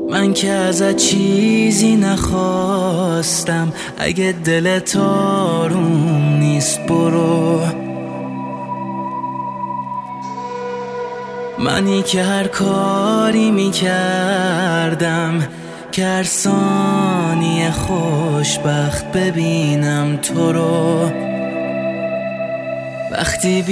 من که ازت چیزی نخواستم، اگه دلت آروم نیست برو. منی که هر کاری میکردم که هر ثانیه خوشبخت ببینم تو رو. وقتی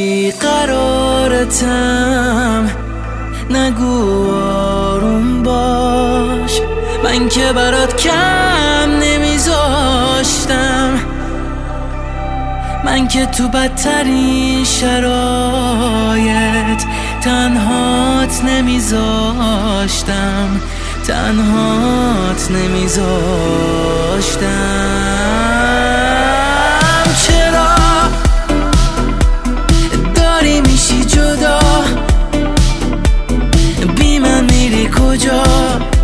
بیقرارتم نگو آروم باش، من که برات کم نمیذاشتم، من که تو بدترین شرایط تنهات نمیذاشتم، تنهات نمیذاشتم. چرا داری میشی جدا، بی من میری کجا؟